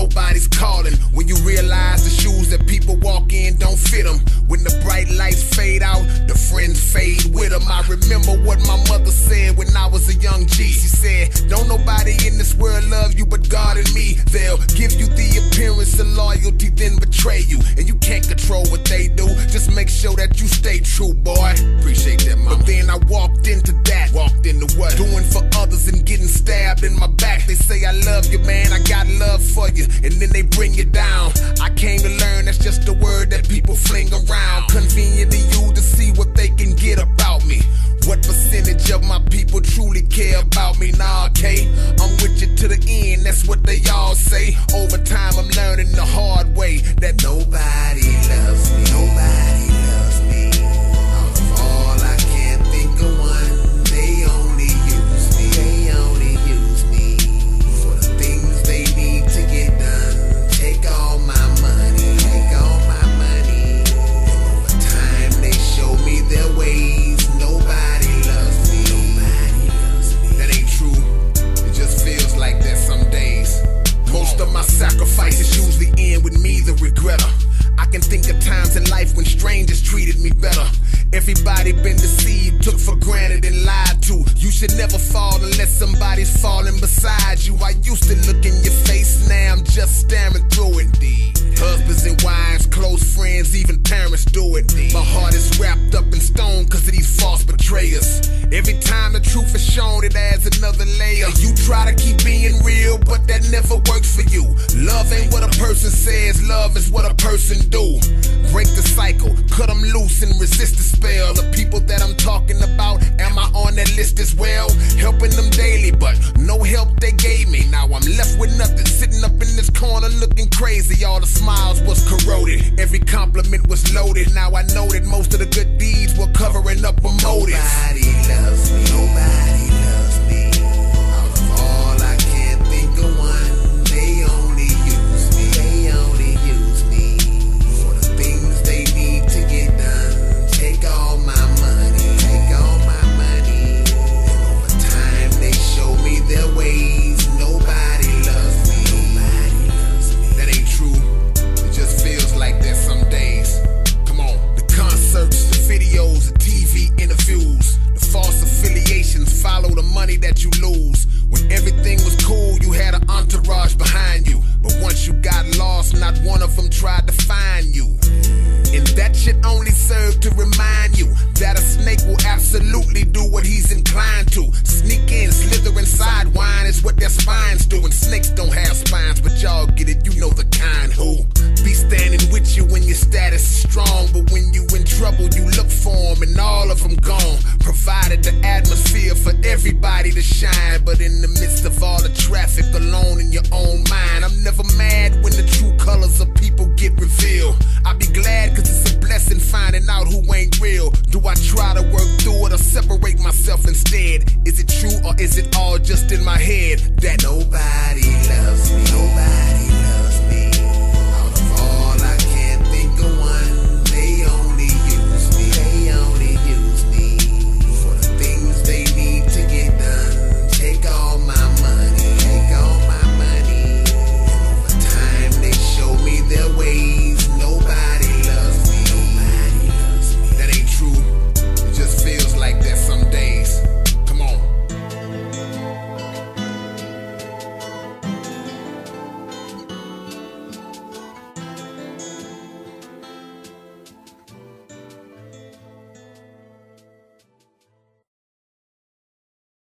nobody's calling. When you realize the shoes that people walk in don't fit them. When the bright lights fade out, the friends fade with them. I remember what my mother said when I was a young G. She said, don't nobody in this world love you but God and me. They'll give you the appearance of loyalty, then betray you. And you can't control what they do. Just make sure that you stay true, boy. Appreciate that, mama. But then I walked into that. Walked into what? Doing for others and getting stabbed in my back. They say I love you, man, I got love for you. And then they bring you down. I came to learn that's just a word that people fling around. Convenient to you to see what they can get about me. What percentage of my people truly care about me? Nah, okay, I'm with you to the end, that's what they all say. Over time I'm learning the hard way that nobody loves me. Nobody loves me. Out of all I can't think of one, they only use me. They only use me for the things they need to get done. Take all my money, take all my money. And over time they show me their ways. My sacrifices usually end with me the regretter. I can think of times in life when strangers treated me better. Everybody been deceived, took for granted and lied to. You should never fall unless somebody's falling beside you. I used to look in your face, now I'm just staring through it. Husbands and wives, close friends, even parents do it. My heart is wrapped up in stone cause of these false betrayers. Every time the truth is shown, it adds another layer. You try to keep being real, but that never works for you. Love ain't what a person says, love is what a person do. Break the cycle, cut them loose and resist the spell. The people that I'm talking about, am I on that list as well? Helping them daily, but no help they gave me. Now I'm left with nothing, sitting up in this corner looking crazy. All the smiles was corroded, every compliment was loaded. Now I know that most of the good deeds were covering up a motive. Nobody loves me, nobody loves me. Out of all I can't think of one, they only use me. They only use me for the things they need to get done. Take all my money, take all my money. And over time they show me their ways. Nobody loves me, nobody loves me. That ain't true, it just feels like that some days. Come on, the concerts, the videos, the TV interviews, the false affiliations follow the money that you lose. When everything was cool, you had an entourage behind you. But once you got lost, not one of them tried to find you. And that shit only served to remind you that a snake will absolutely do what he's inclined to. Sneak in, slither inside, whine is what their spines do. And snakes don't have spines, but y'all get it, you know the kind who be standing with you when your status is strong. But when you in trouble, you look for them and all of them gone. Provided the atmosphere for everybody to shine. But in the midst of all the traffic, alone in your own mind, I'm never mad when the true colors of people get revealed. I be glad cause it's a blessing finding out who ain't real. Do I try to work through it or separate myself instead? Is it true or is it all just in my head?